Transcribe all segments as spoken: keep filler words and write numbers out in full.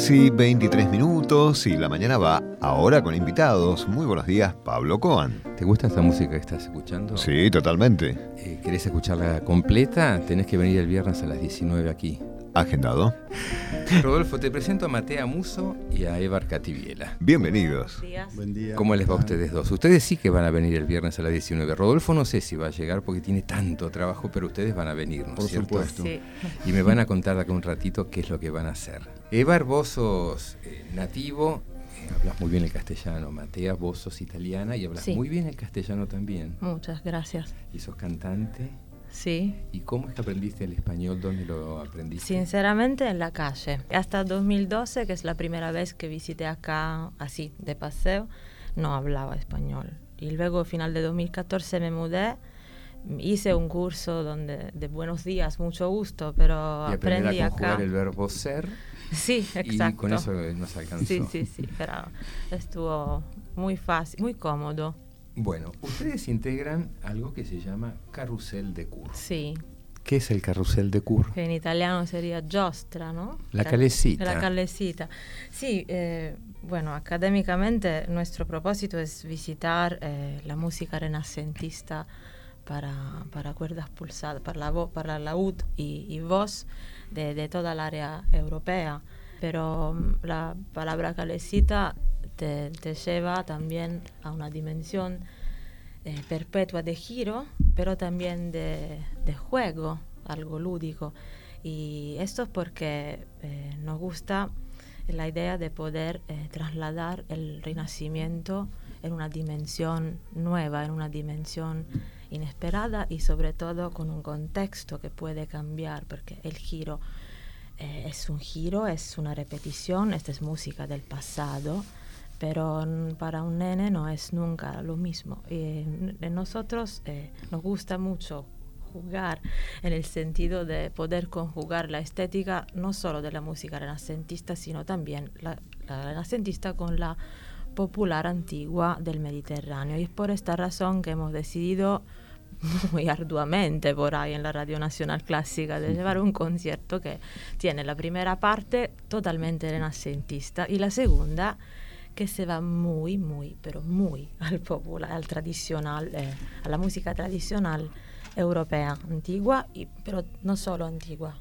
diez y veintitrés minutos y la mañana va ahora con invitados. Muy buenos días, Pablo Coan. ¿Te gusta esta música que estás escuchando? Sí, totalmente. Eh, ¿Querés escucharla completa? Tenés que venir el viernes a las diecinueve aquí. Agendado. Rodolfo, te presento a Matea Muso y a Evar Cativiela. Bienvenidos. Buen día. ¿Cómo les va a ustedes dos? Ustedes sí que van a venir el viernes a las diecinueve. Rodolfo no sé si va a llegar porque tiene tanto trabajo, pero ustedes van a venir, ¿no es Por cierto? supuesto. Sí. Y me van a contar de acá un ratito qué es lo que van a hacer. Evar, vos sos eh, nativo, eh, hablas muy bien el castellano. Matea, vos sos italiana y hablas Sí. muy bien el castellano también. Muchas gracias. Y sos cantante. Sí, ¿Y cómo es que aprendiste el español? ¿Dónde lo aprendiste? sinceramente en la calle. Hasta dos mil doce, que es la primera vez que visité acá así, de paseo, no hablaba español. Y luego, final de dos mil catorce, me mudé, hice un curso donde de buenos días, mucho gusto, pero Y aprender aprendí a acá. conjugar el verbo ser. Sí, exacto. Y con eso nos alcanzó. Sí, sí, sí, pero estuvo muy fácil, muy cómodo. Bueno, ustedes integran algo que se llama Carrusel de Cur. Sí, ¿Qué es el Carrusel de Cur? que en italiano sería giostra, ¿no? La calecita. La calecita. Sí, eh, bueno, académicamente nuestro propósito es visitar eh, la música renacentista para, para cuerdas pulsadas, para la, vo- para la laúd y, y voz de, de toda el área europea. Pero mm, la palabra calecita te, te lleva también a una dimensión eh, perpetua de giro, pero también de, de juego, algo lúdico. Y esto es porque eh, nos gusta la idea de poder eh, trasladar el Renacimiento en una dimensión nueva, en una dimensión inesperada y sobre todo con un contexto que puede cambiar, porque el giro eh, es un giro, es una repetición, esta es música del pasado, pero mm, para un nene no es nunca lo mismo. Y a nosotros eh, nos gusta mucho jugar en el sentido de poder conjugar la estética no solo de la música renacentista, sino también la, la renacentista con la popular antigua del Mediterráneo. Y es por esta razón que hemos decidido muy arduamente por ahí en la Radio Nacional Clásica de llevar un concierto que tiene la primera parte totalmente renacentista y la segunda que se va muy, muy, pero muy al popular, al tradicional, eh, a la música tradicional europea, antigua, y, pero no solo antigua.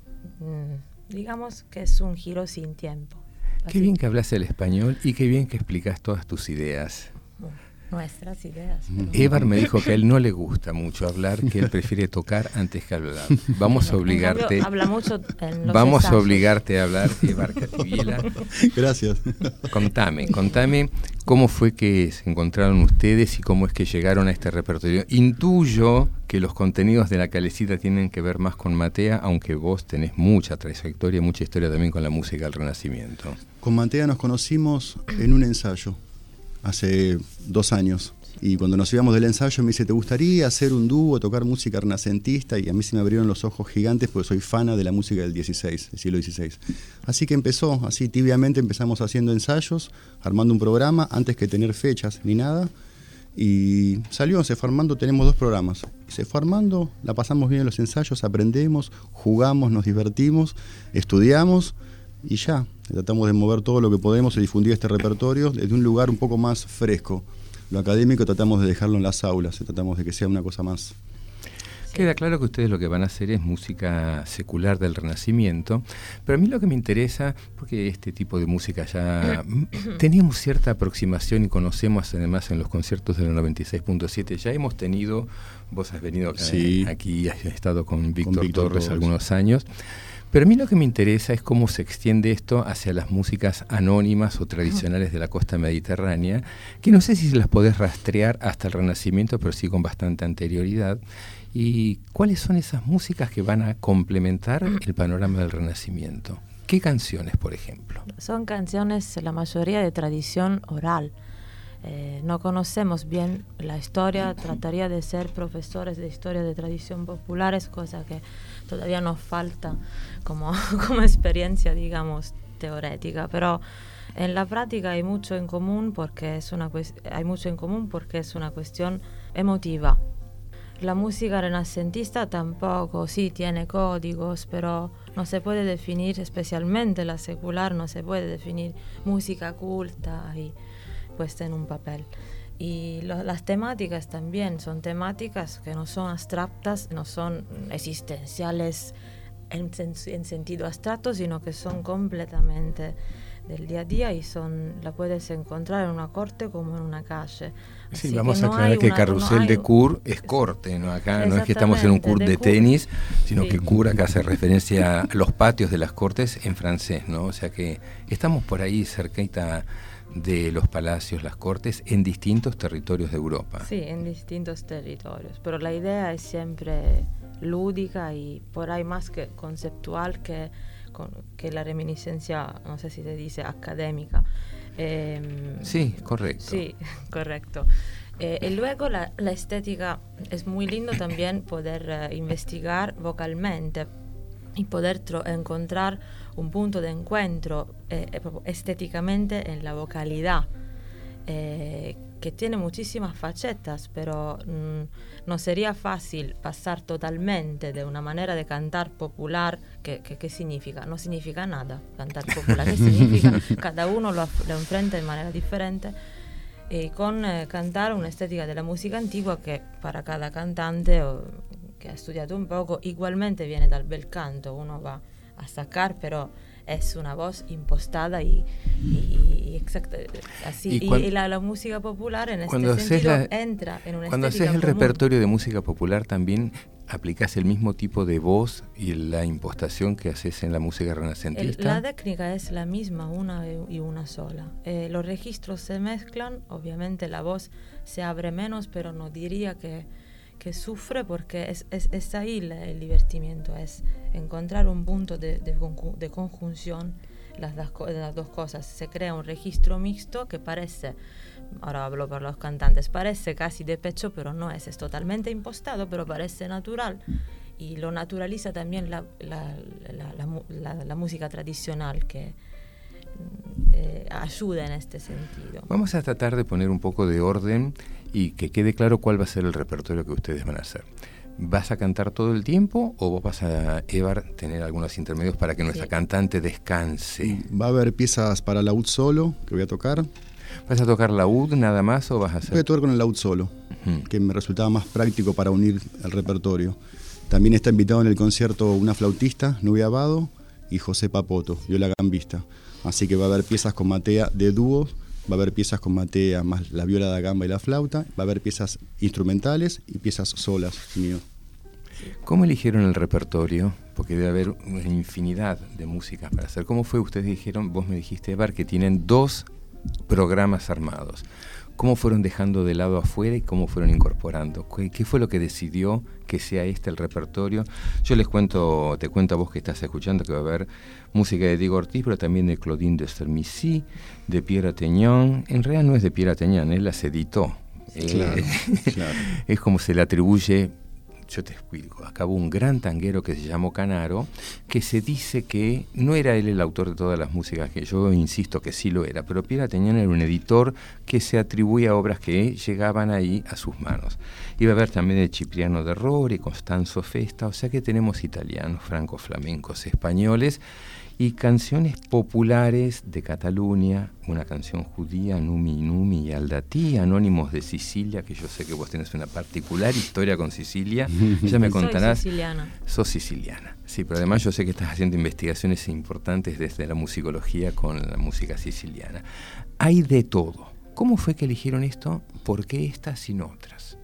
Mm, digamos que es un giro sin tiempo. Qué Así. bien que hablas el español y qué bien que explicas todas tus ideas. Nuestras ideas. pero- Evar me dijo que a él no le gusta mucho hablar, que él prefiere tocar antes que hablar. Vamos a En obligarte, cambio, habla mucho en los vamos a ensayos. obligarte a hablar, Evar Cativiela. Gracias. Contame, contame cómo fue que se encontraron ustedes y cómo es que llegaron a este repertorio. Intuyo que los contenidos de la calecita tienen que ver más con Matea, aunque vos tenés mucha trayectoria, mucha historia también con la música del Renacimiento. Con Matea nos conocimos en un ensayo hace dos años. Y cuando nos íbamos del ensayo me dice, ¿te gustaría hacer un dúo, tocar música renacentista? Y a mí se me abrieron los ojos gigantes porque soy fana de la música del dieciséis, del siglo dieciséis. Así que empezó, así tibiamente empezamos haciendo ensayos, armando un programa, antes que tener fechas ni nada. Y salió, se fue armando, tenemos dos programas. Se fue armando, la pasamos bien en los ensayos, aprendemos, jugamos, nos divertimos, estudiamos y ya. Tratamos de mover todo lo que podemos y difundir este repertorio desde un lugar un poco más fresco. Lo académico tratamos de dejarlo en las aulas, tratamos de que sea una cosa más. Queda claro que ustedes lo que van a hacer es música secular del Renacimiento, pero a mí lo que me interesa, porque este tipo de música ya teníamos cierta aproximación y conocemos además en los conciertos del noventa y seis punto siete, ya hemos tenido, vos has venido acá, Sí. aquí, has estado con Víctor, Víctor Torres, Torres algunos años, pero a mí lo que me interesa es cómo se extiende esto hacia las músicas anónimas o tradicionales de la costa mediterránea, que no sé si las podés rastrear hasta el Renacimiento, pero sí con bastante anterioridad. ¿Y cuáles son esas músicas que van a complementar el panorama del Renacimiento? ¿Qué canciones, por ejemplo? Son canciones, la mayoría de tradición oral. Eh, no conocemos bien la historia, trataría de ser profesores de historia de tradición populares, cosa que todavía nos falta como, como experiencia, digamos, teórica, pero en la práctica hay mucho en común porque es una cuest- hay mucho en común porque es una cuestión emotiva. la música renacentista tampoco, sí, tiene códigos, pero no se puede definir, especialmente la secular, no se puede definir música culta y puesta en un papel. Y lo, las temáticas también son temáticas que no son abstractas, no son existenciales en, en sentido abstracto, sino que son completamente del día a día y son la puedes encontrar en una corte como en una calle. Sí, Así vamos que a no aclarar hay que una- Carrusel no hay- de Cour es corte, ¿no? Acá no es que estamos en un cours de Exactamente, de tenis, cour. sino Sí. que Cour acá hace referencia a los patios de las cortes en francés, ¿no? O sea que estamos por ahí cerquita de los palacios, las cortes, en distintos territorios de Europa. Sí, en distintos territorios, pero la idea es siempre lúdica y por ahí más que conceptual que, con- que la reminiscencia, no sé si se dice, académica. Em, Sí, correcto. Sí, correcto. Eh, y luego la, la estética, es muy lindo también poder eh, investigar vocalmente y poder tro- encontrar un punto de encuentro eh, eh, proprio estéticamente en la vocalidad, eh, que tiene muchísimas facetas, pero mm, no sería fácil pasar totalmente de una manera de cantar popular. ¿Qué, qué, qué significa? No significa nada cantar popular. ¿Qué significa? Cada uno lo, af- lo enfrenta de manera diferente. Y con eh, cantar una estética de la música antigua que para cada cantante o, que ha estudiado un poco igualmente viene dal bel canto, uno va a sacar, pero es una voz impostada y, y, y exacta, así. Y Y, cuan- y la, la música popular en Cuando este haces sentido la- entra en una Cuando estética haces el común. repertorio de música popular también aplicas el mismo tipo de voz y la impostación que haces en la música El- renacentista. la técnica es la misma, una y una sola. Eh, los registros se mezclan, obviamente la voz se abre menos, pero no diría que, que sufre porque es, es, es ahí la- el divertimiento, es encontrar un punto de, de, conju- de conjunción las, das co- las dos cosas. Se crea un registro mixto que parece, ahora hablo por los cantantes, parece casi de pecho, pero no es, es totalmente impostado, pero parece natural. Y lo naturaliza también la, la, la, la mu- la- la música tradicional que mm, eh, ayuda en este sentido. Vamos a tratar de poner un poco de orden y que quede claro cuál va a ser el repertorio que ustedes van a hacer. ¿Vas a cantar todo el tiempo o vos vas a, Evar, tener algunos intermedios para que nuestra Sí. cantante descanse? Va a haber piezas para laúd solo que voy a tocar. ¿Vas a tocar laúd nada más o vas a Voy a hacer...? tocar con el laúd solo, Ujú. que me resultaba más práctico para unir el repertorio. También está invitado en el concierto una flautista, Nubia Abado, y José Papoto, viola gambista. Así que va a haber piezas con Matea de dúos, va a haber piezas con Matea más la viola da gamba y la flauta, va a haber piezas instrumentales y piezas solas mío. ¿Cómo eligieron el repertorio? Porque debe haber una infinidad de músicas para hacer. ¿Cómo fue? Ustedes dijeron, vos me dijiste, Evar, que tienen dos programas armados. ¿Cómo fueron dejando de lado afuera y cómo fueron incorporando? ¿Qué, qué fue lo que decidió que sea este el repertorio? Yo les cuento, te cuento a vos que estás escuchando que va a haber música de Diego Ortiz, pero también de Claudine de Sermissy, de Pierre Attignon. En realidad no es de Pierre Attignon, él las editó. Claro, Eh, claro. Es como se le atribuye. Yo te explico, acá hubo un gran tanguero que se llamó Canaro, que se dice que no era él el autor de todas las músicas, que yo insisto que sí lo era, pero Pierre Attignon era un editor que se atribuía a obras que llegaban ahí a sus manos. Iba a haber también de Cipriano de Rore, Costanzo Festa, o sea que tenemos italianos, franco-flamencos, españoles, y canciones populares de Cataluña, una canción judía, Numi Numi y Aldatí, Anónimos de Sicilia, que yo sé que vos tenés una particular historia con Sicilia, ya me Soy contarás. siciliana. Sos siciliana, sí, pero además yo sé que estás haciendo investigaciones importantes desde la musicología con la música siciliana. Hay de todo. ¿Cómo fue que eligieron esto? ¿Por qué estas sin otras?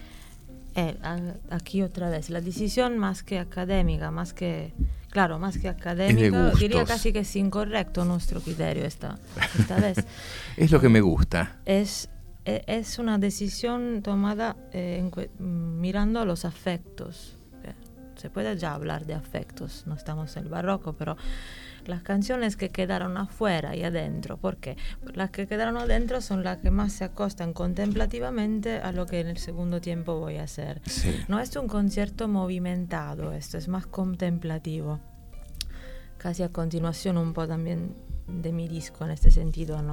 Eh, a- aquí otra vez, la decisión más que académica, más que, claro, más que académica, gustos. diría casi que es incorrecto nuestro criterio esta, esta vez. Es lo que me gusta. Es, e- es una decisión tomada eh, en cue- mm, mirando a los afectos. Eh, Se puede ya hablar de afectos, no estamos en el barroco, pero las canciones que quedaron afuera y adentro, ¿por qué? Las que quedaron adentro son las que más se acostan contemplativamente a lo que en el segundo tiempo voy a hacer. Sí. No es un concierto movimentado, esto es más contemplativo. Casi a continuación un po' también de mi disco en este sentido, no,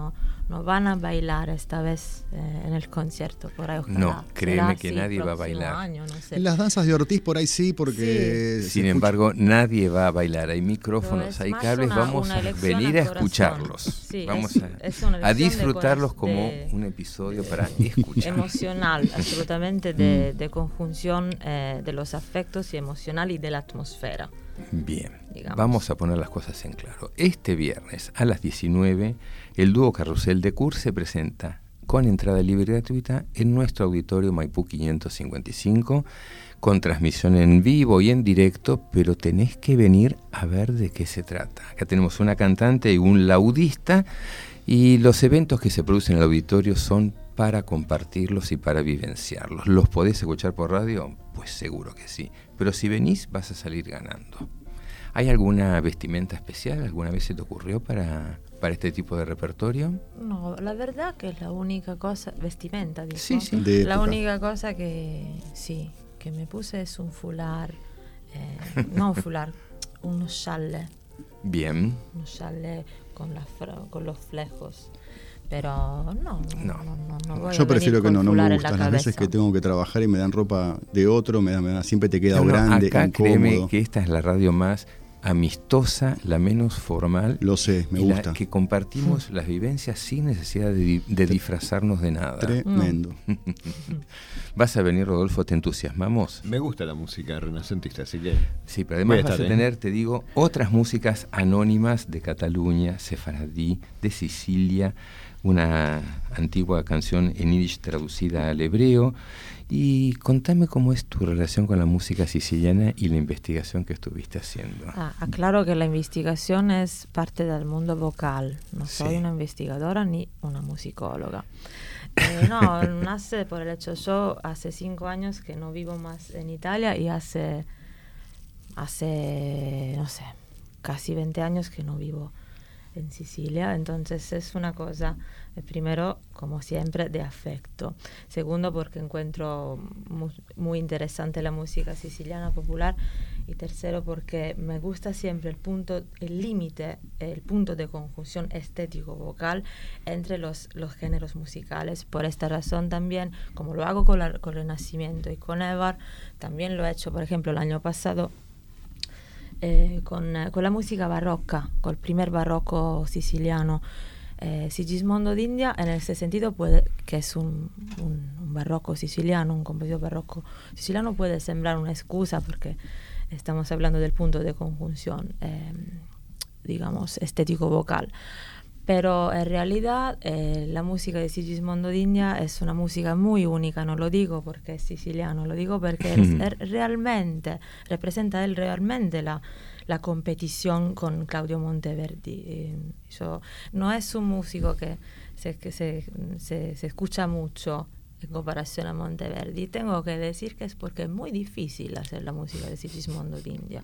no van a bailar esta vez eh, en el concierto. Por ahí, ojalá. No, créeme Será que así nadie va a próximo bailar. año, no sé. En las danzas de Ortiz por ahí sí, porque... Sí. se Sin escucha- embargo, nadie va a bailar. Hay Pero micrófonos, es hay más cables. una- Vamos una a elección venir al a corazón. escucharlos. Sí, Vamos es- a, es una a elección de disfrutarlos coraz- como de- un episodio para escuchar. Emocional, absolutamente, de, de conjunción eh, de los afectos y emocional y de la atmósfera. Bien, Digamos. vamos a poner las cosas en claro. Este viernes a las diecinueve, el dúo Carrusel de Cur se presenta con entrada libre y gratuita en nuestro auditorio Maipú quinientos cincuenta y cinco, con transmisión en vivo y en directo, pero tenés que venir a ver de qué se trata. Acá tenemos una cantante y un laudista, y los eventos que se producen en el auditorio son para compartirlos y para vivenciarlos. ¿Los podés escuchar por radio? Pues seguro que sí, pero si venís vas a salir ganando. ¿Hay alguna vestimenta especial? ¿Alguna vez se te ocurrió para, para este tipo de repertorio? No, la verdad que es la única cosa, vestimenta, digo. Sí, sí. De La época. única cosa que sí, que me puse es un fular, eh, no un fular, un chalet, Bien. un chalet con, la fra- con los flejos. Pero no, no, No. no, no, no voy a Yo prefiero venir que con no, no me fular en la gustan. Las veces cabeza. que tengo que trabajar y me dan ropa de otro, me dan, me dan- siempre te queda No, no, grande, acá incómodo. créeme que esta es la radio más amistosa, la menos formal. Lo sé, me y la gusta. que compartimos las vivencias sin necesidad de, di- de disfrazarnos de nada. Tremendo. ¿Vas a venir, Rodolfo? ¿Te entusiasmamos? Me gusta la música renacentista, así que... Sí, pero Voy además a vas a estar, ¿eh? tener, te digo, otras músicas anónimas de Cataluña, sefaradí, de Sicilia, una antigua canción en yiddish traducida al hebreo. Y contame cómo es tu relación con la música siciliana y la investigación que estuviste haciendo. Ah, aclaro que la investigación es parte del mundo vocal. No Sí. soy una investigadora ni una musicóloga. Eh, no, nace por el hecho, yo hace cinco años que no vivo más en Italia y hace, hace, no sé, casi veinte años que no vivo en Sicilia. Entonces es una cosa, eh, primero, como siempre, de afecto. Segundo, porque encuentro mu- muy interesante la música siciliana popular. Y tercero, porque me gusta siempre el punto, el límite, el punto de conjunción estético-vocal entre los, los géneros musicales. Por esta razón también, como lo hago con, la, con Renacimiento y con Evar, también lo he hecho, por ejemplo, el año pasado eh, con, eh, con la música barroca, con el primer barroco siciliano. Eh, Sigismondo d'India, en ese sentido, puede, que es un, un, un barroco siciliano, un compositor barroco siciliano, puede sembrar una excusa porque estamos hablando del punto de conjunción, eh, digamos, estético-vocal. Pero en realidad eh, la música de Sigismondo d'India es una música muy única, no lo digo porque es siciliano, lo digo porque es, es realmente, representa él realmente la, la competición con Claudio Monteverdi. Eh, yo, no es un músico que, se, que se, se, se escucha mucho en comparación a Monteverdi. Tengo que decir que es porque es muy difícil hacer la música de Sigismondo d'India.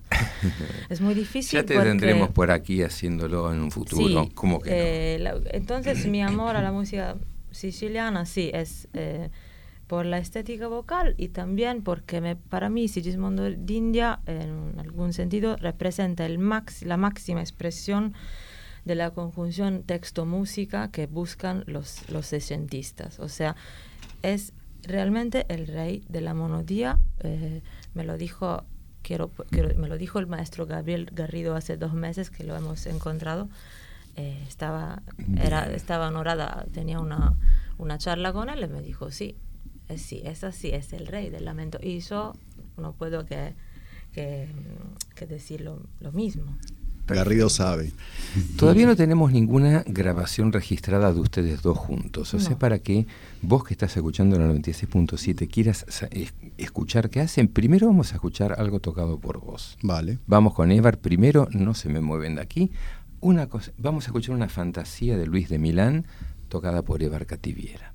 Es muy difícil. Ya te porque tendremos por aquí haciéndolo en un futuro. Sí, ¿Cómo que no? eh, la- entonces mi amor a la música siciliana sí es eh, por la estética vocal y también porque me, para mí Sigismondo d'India en algún sentido representa el max, la máxima expresión de la conjunción texto-música que buscan los, los sesentistas. O sea, es realmente el rey de la monodía. Eh, me lo dijo quiero, quiero, me lo dijo el maestro Gabriel Garrido hace dos meses que lo hemos encontrado. Eh, estaba era estaba honorada, tenía una, una charla con él y me dijo sí, es, sí, es así, es el rey del lamento. Y yo no puedo que, que, que decir lo, lo mismo. Garrido sabe. Todavía no tenemos ninguna grabación registrada de ustedes dos juntos. O sea, No. para que vos que estás escuchando en la noventa y seis punto siete quieras sa- es- escuchar qué hacen, primero vamos a escuchar algo tocado por vos. Vale. Vamos con Evar primero, no se me mueven de aquí. Una cosa, vamos a escuchar una fantasía de Luis de Milán, tocada por Evar Cativiera.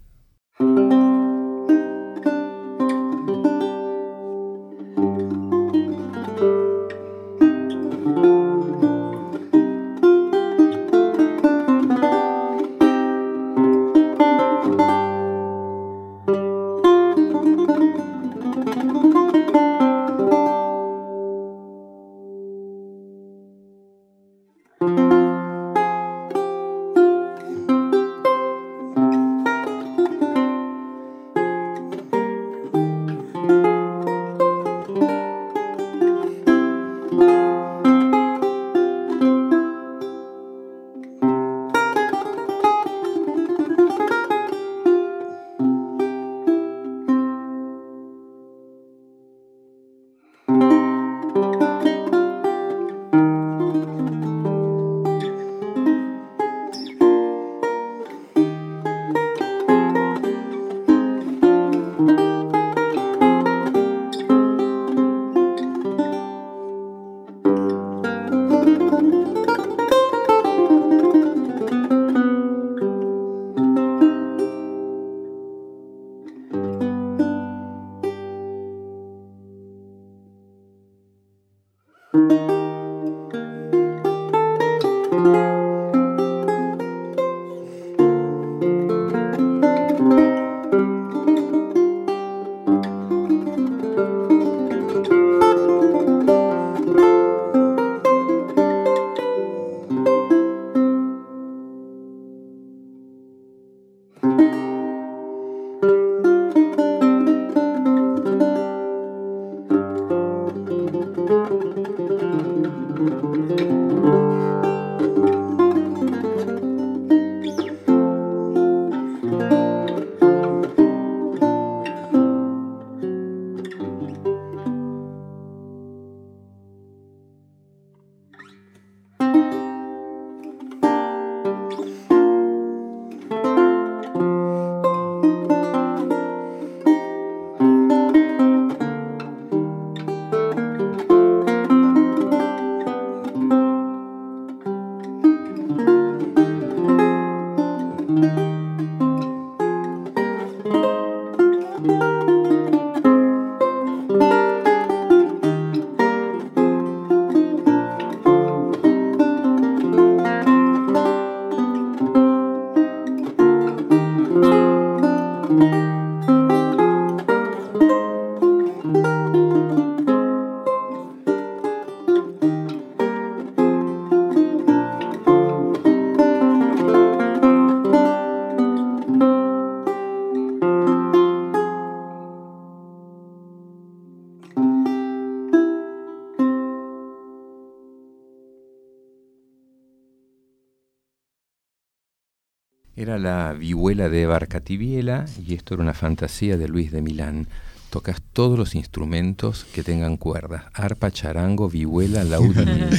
Thank you. era la vihuela de Barcativiela y esto era una fantasía de Luis de Milán. Tocas todos los instrumentos que tengan cuerdas: arpa, charango, vihuela, laúd.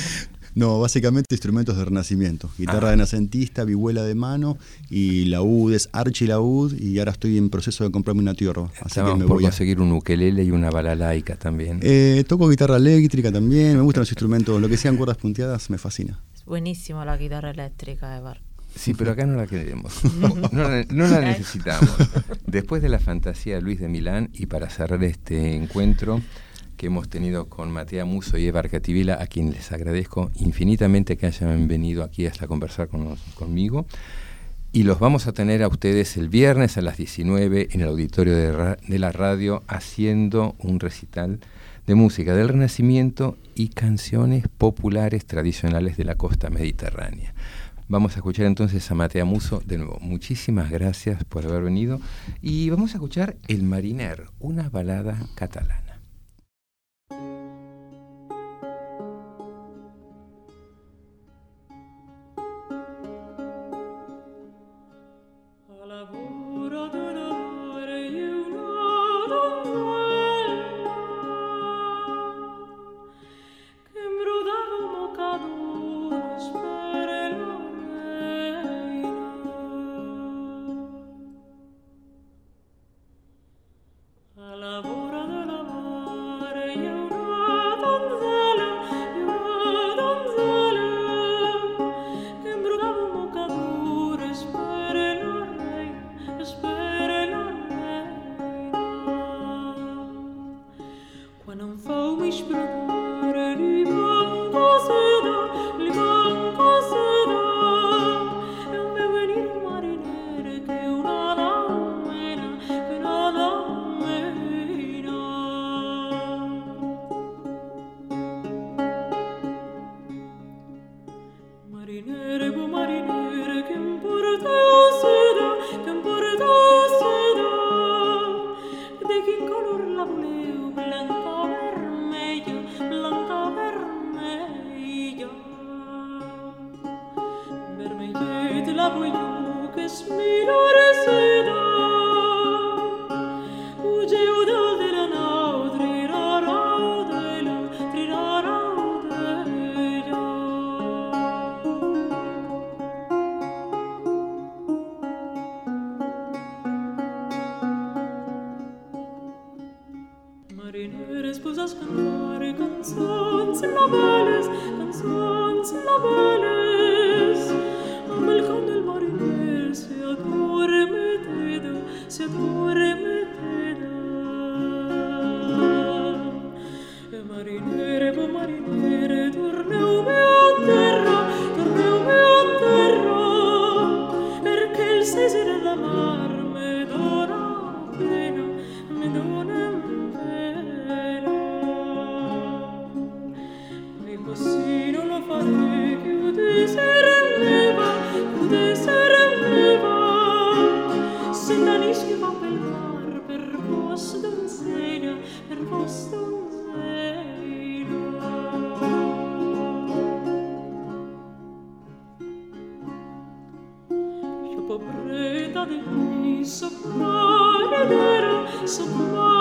No, básicamente instrumentos de renacimiento. Guitarra Ah. renacentista, vihuela de mano y laúdes, archilaúd, y ahora estoy en proceso de comprarme una tiorba. Así Estábamos que me por voy a... conseguir un ukelele y una balalaica también. Eh, toco guitarra eléctrica también, me gustan los instrumentos, lo que sean cuerdas punteadas me fascina. Es buenísimo la guitarra eléctrica de Bar. Sí, pero acá no la queremos. No, la- no la necesitamos. Después de la fantasía de Luis de Milán, y para cerrar este encuentro que hemos tenido con Matea Muso y Eva Arcativila, a quien les agradezco infinitamente que hayan venido aquí hasta conversar con nos, conmigo. Y los vamos a tener a ustedes el viernes a las diecinueve en el auditorio de, ra- de la radio, haciendo un recital de música del Renacimiento y canciones populares tradicionales de la costa mediterránea. Vamos a escuchar entonces a Matea Muso de nuevo. Muchísimas gracias por haber venido. Y vamos a escuchar El Mariner, una balada catalana. Pobreta di soccomare, soccomare.